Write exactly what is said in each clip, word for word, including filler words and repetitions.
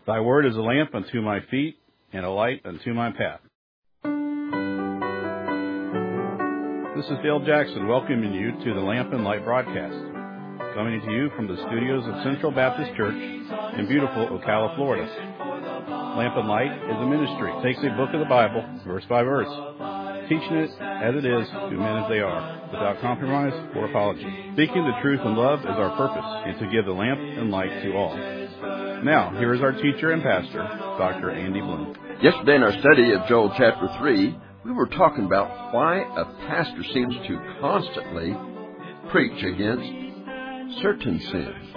Thy word is a lamp unto my feet and a light unto my path. This is Dale Jackson welcoming you to the Lamp and Light broadcast, coming to you from the studios of Central Baptist Church in beautiful Ocala, Florida. Lamp and Light is a ministry. It takes a book of the Bible, verse by verse, teaching it as it is to men as they are, without compromise or apology. Speaking the truth in love is our purpose, and to give the lamp and light to all. Now, here is our teacher and pastor, Doctor Andy Bloom. Yesterday in our study of Joel chapter three, we were talking about why a pastor seems to constantly preach against certain sins.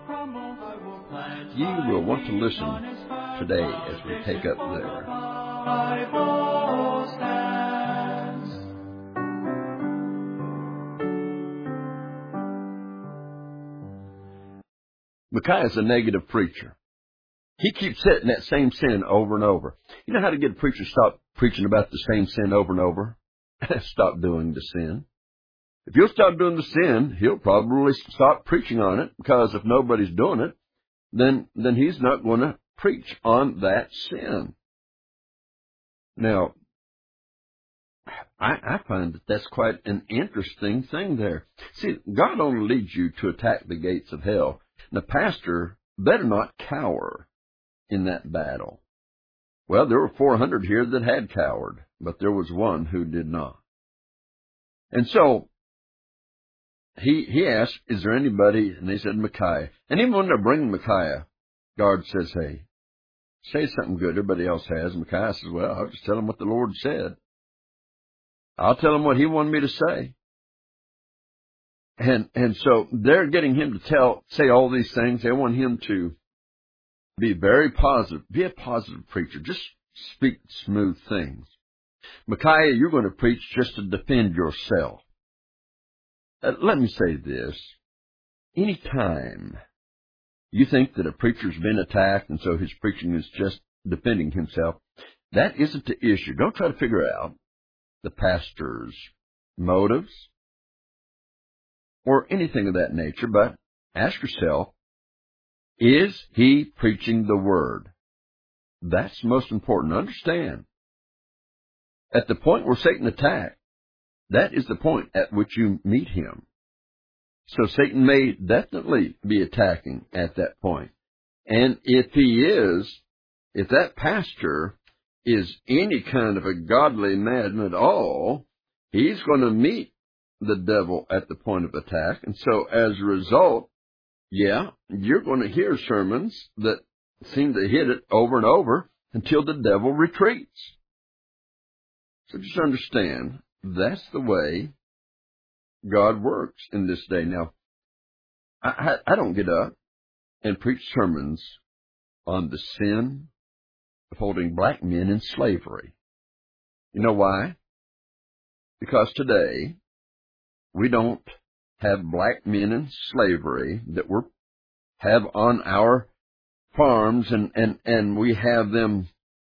You will want to listen today as we take up there. Micaiah is a negative preacher. He keeps hitting that same sin over and over. You know how to get a preacher to stop preaching about the same sin over and over? Stop doing the sin. If you'll stop doing the sin, he'll probably stop preaching on it, because if nobody's doing it, then, then he's not going to preach on that sin. Now, I, I find that that's quite an interesting thing there. See, God only leads you to attack the gates of hell. And the pastor better not cower in that battle. Well, there were four hundred here that had cowered, but there was one who did not. And so, he he asked, is there anybody? And they said, Micaiah. And even when they're bringing Micaiah, God says, hey, say something good. Everybody else has. And Micaiah says, well, I'll just tell them what the Lord said. I'll tell them what he wanted me to say. And and so they're getting him to tell, say all these things. They want him to be very positive. Be a positive preacher. Just speak smooth things. Micaiah, you're going to preach just to defend yourself. Uh, let me say this. Anytime you think that a preacher's been attacked and so his preaching is just defending himself, that isn't the issue. Don't try to figure out the pastor's motives or anything of that nature, but ask yourself, is he preaching the word? That's most important. Understand, at the point where Satan attacks, that is the point at which you meet him. So Satan may definitely be attacking at that point. And if he is, if that pastor is any kind of a godly man at all, he's going to meet the devil at the point of attack. And so as a result, yeah, you're going to hear sermons that seem to hit it over and over until the devil retreats. So just understand, that's the way God works in this day. Now, I, I, I don't get up and preach sermons on the sin of holding black men in slavery. You know why? Because today, we don't have black men in slavery that we have on our farms, and, and, and we have them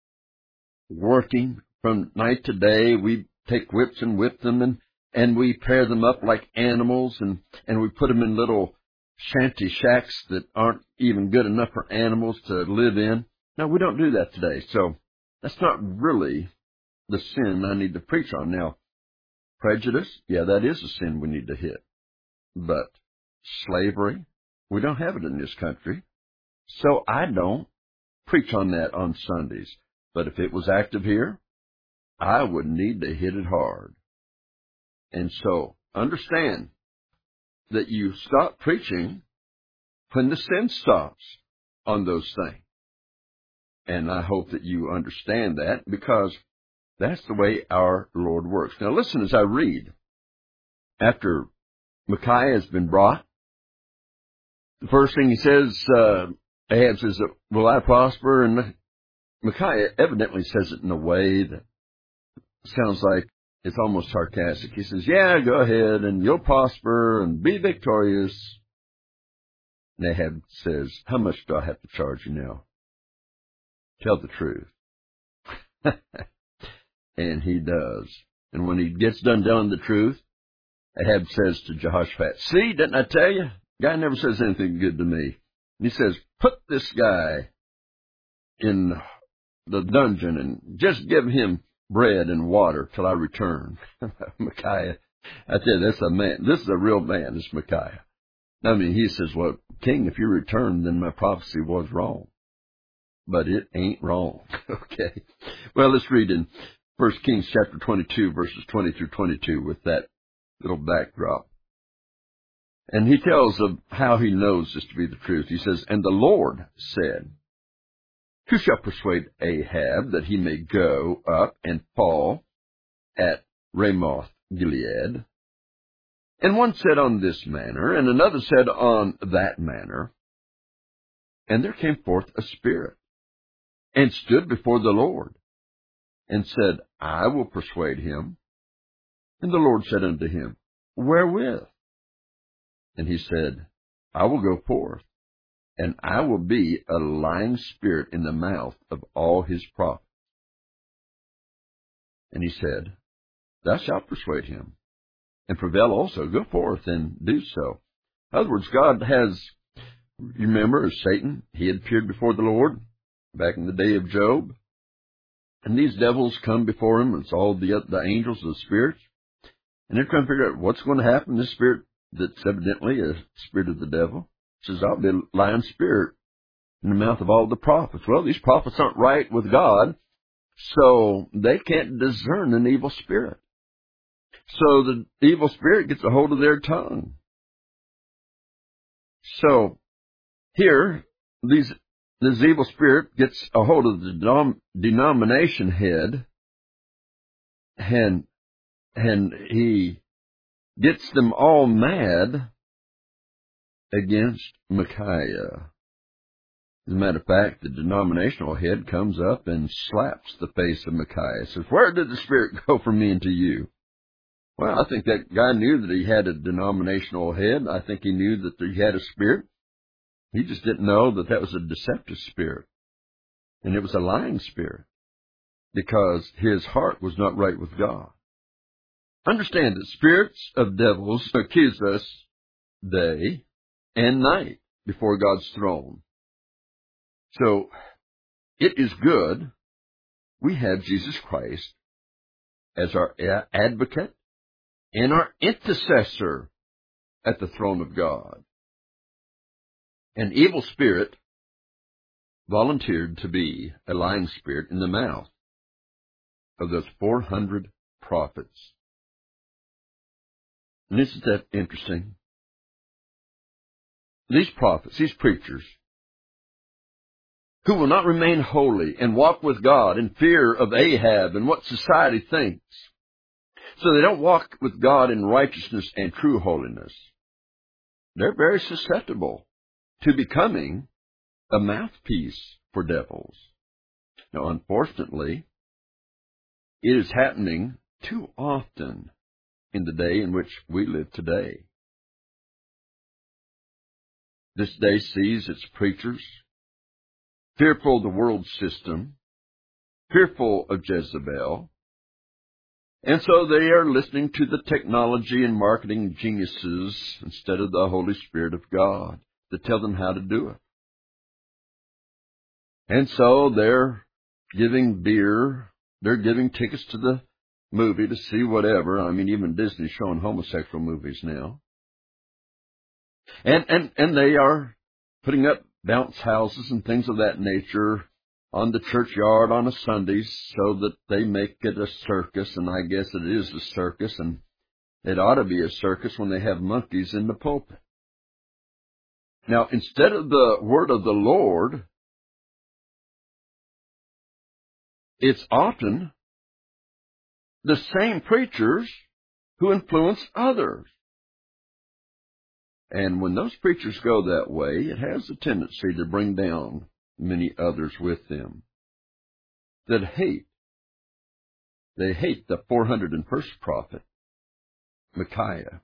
working from night to day. We take whips and whip them, and, and we pair them up like animals, and, and we put them in little shanty shacks that aren't even good enough for animals to live in. No, we don't do that today. So that's not really the sin I need to preach on. Now, prejudice, yeah, that is a sin we need to hit. But slavery, we don't have it in this country. So I don't preach on that on Sundays. But if it was active here, I would need to hit it hard. And so understand that you stop preaching when the sin stops on those things. And I hope that you understand that, because that's the way our Lord works. Now listen as I read. After Micaiah has been brought, the first thing he says, uh, Ahab says, will I prosper? And Micaiah evidently says it in a way that sounds like it's almost sarcastic. He says, yeah, go ahead, and you'll prosper and be victorious. And Ahab says, how much do I have to charge you now? Tell the truth. And he does. And when he gets done telling the truth, Ahab says to Jehoshaphat, see, didn't I tell you? Guy never says anything good to me. And he says, put this guy in the dungeon and just give him bread and water till I return. Micaiah, I tell you, that's a man. This is a real man, this Micaiah. I mean, he says, well, King, if you return, then my prophecy was wrong. But it ain't wrong. Okay. Well, let's read in First Kings chapter twenty-two, verses twenty through twenty-two with that little backdrop. And he tells of how he knows this to be the truth. He says, and the Lord said, who shall persuade Ahab that he may go up and fall at Ramoth Gilead? And one said on this manner, and another said on that manner. And there came forth a spirit, and stood before the Lord, and said, I will persuade him. And the Lord said unto him, wherewith? And he said, I will go forth, and I will be a lying spirit in the mouth of all his prophets. And he said, thou shalt persuade him, and prevail also. Go forth and do so. In other words, God has, you remember, as Satan, he had appeared before the Lord back in the day of Job. And these devils come before him. It's all the, the angels, the spirits. And they're trying to figure out what's going to happen. This spirit that's evidently a spirit of the devil says, I'll be a lying spirit in the mouth of all the prophets. Well, these prophets aren't right with God, so they can't discern an evil spirit. So the evil spirit gets a hold of their tongue. So here, these, this evil spirit gets a hold of the denom, denomination head, and, and he gets them all mad against Micaiah. As a matter of fact, the denominational head comes up and slaps the face of Micaiah. Says, where did the spirit go from me into you? Well, I think that guy knew that he had a denominational head. I think he knew that he had a spirit. He just didn't know that that was a deceptive spirit. And it was a lying spirit, because his heart was not right with God. Understand that spirits of devils accuse us day and night before God's throne. So it is good we have Jesus Christ as our advocate and our intercessor at the throne of God. An evil spirit volunteered to be a lying spirit in the mouth of those four hundred prophets. And isn't that interesting? These prophets, these preachers, who will not remain holy and walk with God in fear of Ahab and what society thinks, so they don't walk with God in righteousness and true holiness, they're very susceptible to becoming a mouthpiece for devils. Now, unfortunately, it is happening too often in the day in which we live today. This day sees its preachers fearful of the world system, fearful of Jezebel, and so they are listening to the technology and marketing geniuses instead of the Holy Spirit of God to tell them how to do it. And so they're giving beer, they're giving tickets to the movie to see whatever. I mean, even Disney's showing homosexual movies now. And, and, and they are putting up bounce houses and things of that nature on the churchyard on a Sunday so that they make it a circus, and I guess it is a circus, and it ought to be a circus when they have monkeys in the pulpit. Now, instead of the word of the Lord, it's often the same preachers who influence others. And when those preachers go that way, it has a tendency to bring down many others with them that hate. They hate the four hundred first prophet, Micaiah.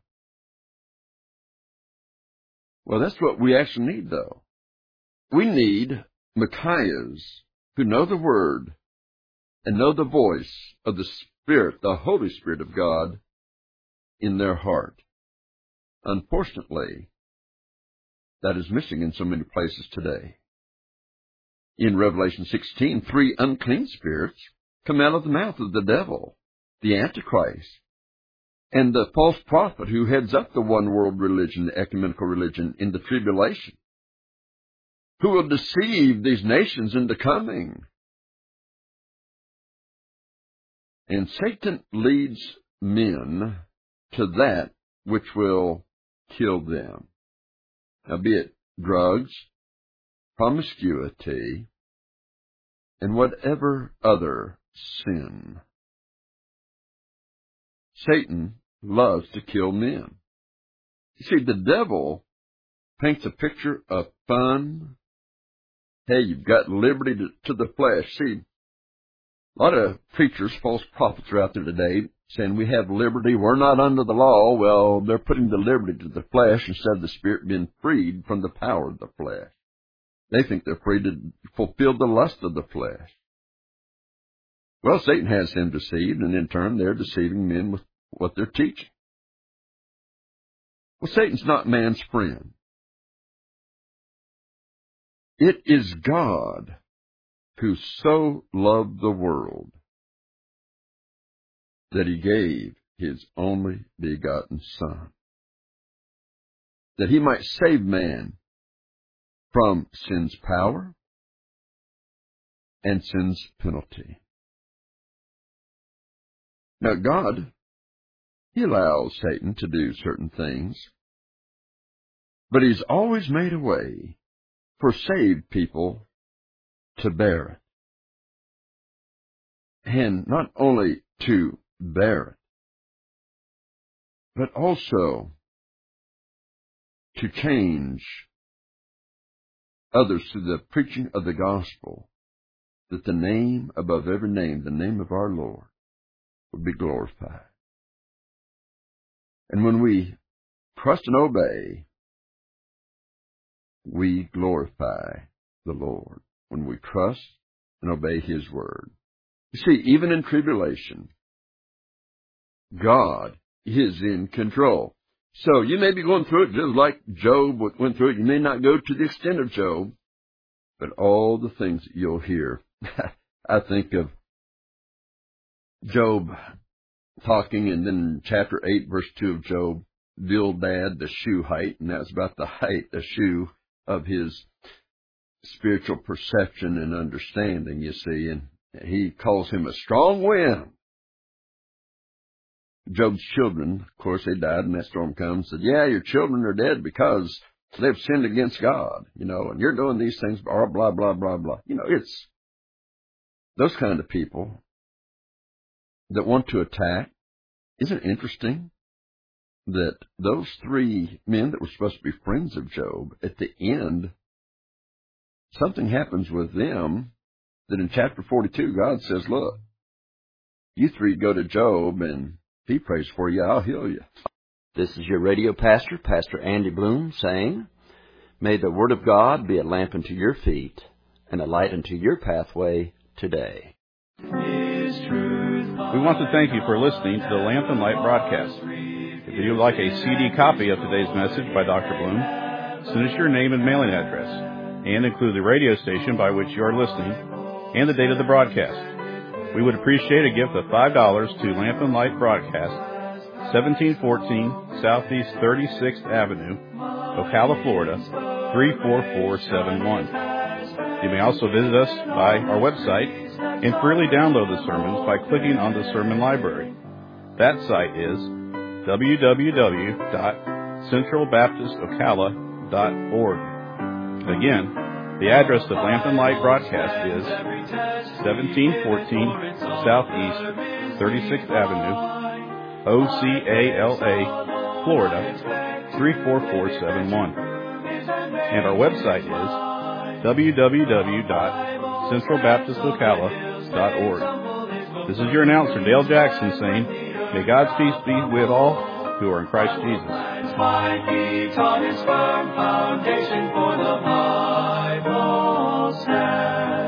Well, that's what we actually need, though. We need Micaiahs who know the Word and know the voice of the Spirit, the Holy Spirit of God, in their heart. Unfortunately, that is missing in so many places today. in Revelation sixteen, three unclean spirits come out of the mouth of the devil, the Antichrist, and the false prophet who heads up the one world religion, the ecumenical religion, in the tribulation, who will deceive these nations into coming. And Satan leads men to that which will kill them, now be it drugs, promiscuity, and whatever other sin. Satan loves to kill men. You see, the devil paints a picture of fun. Hey, you've got liberty to, to the flesh. See, a lot of preachers, false prophets are out there today saying we have liberty, we're not under the law. Well, they're putting the liberty to the flesh instead of the spirit being freed from the power of the flesh. They think they're free to fulfill the lust of the flesh. Well, Satan has him deceived, and in turn they're deceiving men with what they're teaching. Well, Satan's not man's friend. It is God who so loved the world that he gave his only begotten Son, that he might save man from sin's power and sin's penalty. Now, God, he allows Satan to do certain things, but he's always made a way for saved people to bear it. And not only to bear it, but also to change others through the preaching of the gospel, that the name above every name, the name of our Lord, would be glorified. And when we trust and obey, we glorify the Lord. When we trust and obey his word. You see, even in tribulation, God is in control. So you may be going through it just like Job went through it. You may not go to the extent of Job, but all the things that you'll hear. I think of Job talking, and then chapter eight, verse two of Job, Bildad, the Shuhite, and that's about the height, the Shu of his spiritual perception and understanding, you see, and he calls him a strong wind. Job's children, of course, they died, and that storm comes, said, yeah, your children are dead because they've sinned against God, you know, and you're doing these things, blah, blah, blah, blah, blah. You know, it's those kind of people that want to attack. Isn't it interesting that those three men that were supposed to be friends of Job, at the end, something happens with them that in chapter forty-two, God says, look, you three go to Job, and if he prays for you, I'll heal you. This is your radio pastor, Pastor Andy Bloom, saying, may the Word of God be a lamp unto your feet and a light unto your pathway today. We want to thank you for listening to the Lamp and Light broadcast. If you would like a C D copy of today's message by Doctor Bloom, send us your name and mailing address, and include the radio station by which you are listening and the date of the broadcast. We would appreciate a gift of five dollars to Lamp and Light Broadcast, seventeen fourteen Southeast thirty-sixth Avenue, Ocala, Florida, three four four seven one. You may also visit us by our website and freely download the sermons by clicking on the sermon library. That site is w w w dot central baptist ocala dot org. Again, the address of Lamp and Light Broadcast is seventeen fourteen Southeast thirty-sixth Avenue, O C A L A, Florida, three four four seven one. And our website is w w w dot central baptist ocala dot org. This is your announcer, Dale Jackson, saying, may God's peace be with all who are in Christ Jesus. My feet on his firm foundation, for the Bible stands.